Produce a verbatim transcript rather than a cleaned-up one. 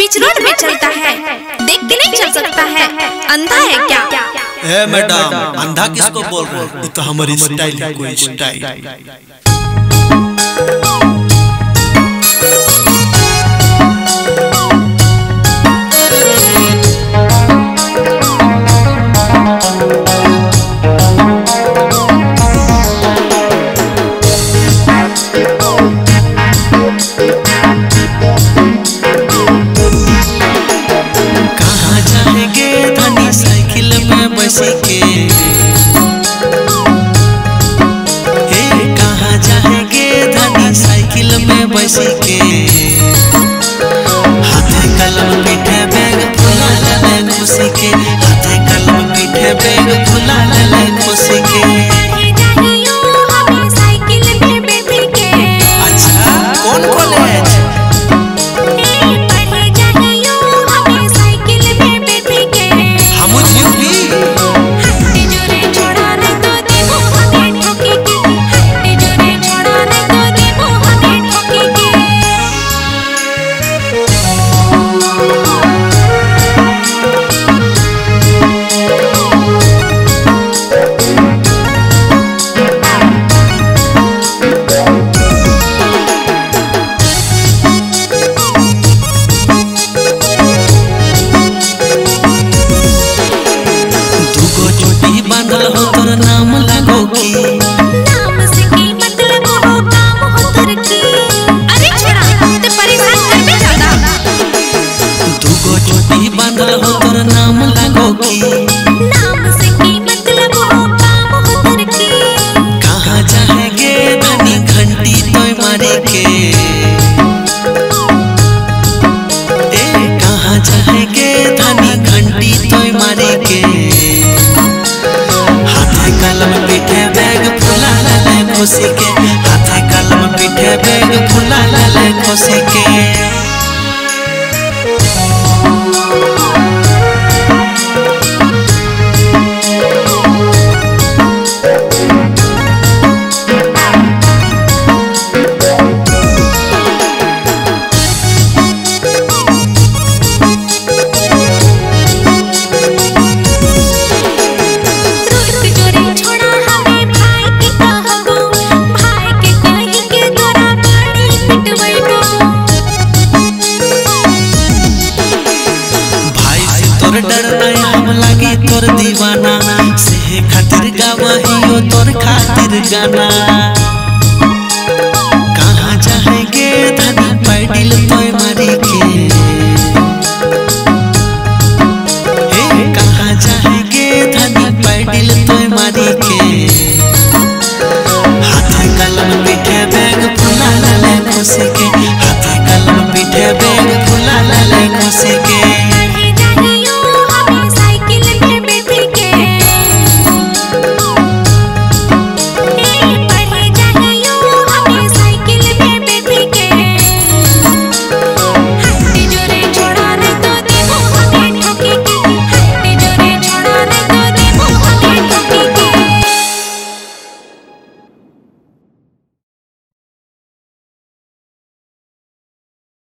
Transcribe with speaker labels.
Speaker 1: बीच रोड में चलता है, देख के नहीं चल सकता है, अंधा है क्या?
Speaker 2: ए मैडम, अंधा किसको बोल रहे हो? ये तो हमारी स्टाइल है, कोई स्टाइल। के हे कहाँ जाएंगे धनी साइकिल में बैस के, हाथे कलम पीठे बैग फुला ले खुशी के, हाथे कलम पीठे बैग फुला ले खुशी के। अच्छा, कौन कॉलेज? नाम लागो की
Speaker 1: नाम से की मतलब हो काम हो तरक्की। अरे छोड़ा, ते परेशान कर बे ज्यादा।
Speaker 2: दुगो चोटी बांधल हो तोर नाम लागो की,
Speaker 1: नाम से की मतलब हो काम हो तरक्की।
Speaker 2: कहाँ जाएंगे धनी घंटी तोय मारे के, ए कहाँ जाएंगे धनी घंटी तोय मारे के। कलम पीठे बैग फुला ले खुशी के, हाथे कलम पीठे बैग फुला ले खुशी के।